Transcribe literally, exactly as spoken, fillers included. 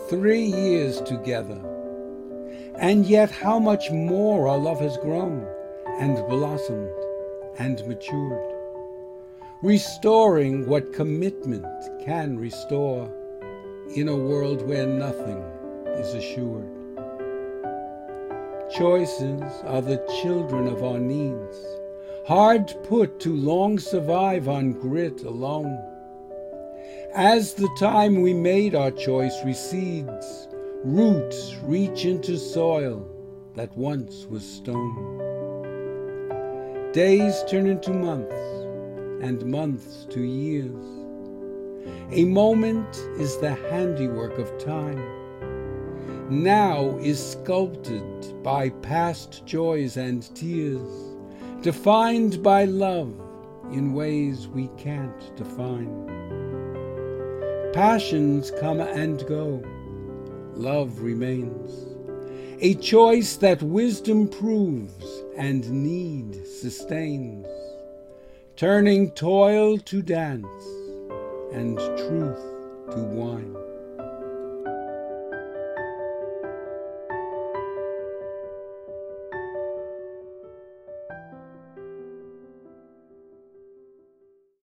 Three years together, and yet how much more our love has grown and blossomed and matured, restoring what commitment can restore in a world where nothing is assured. Choices are the children of our needs, hard put to long survive on grit alone. As the time we made our choice recedes, roots reach into soil that once was stone. Days turn into months, and months to years. A moment is the handiwork of time. Now is sculpted by past joys and tears, defined by love in ways we can't define. Passions come and go, love remains, a choice that wisdom proves and need sustains, turning toil to dance and truth to wine.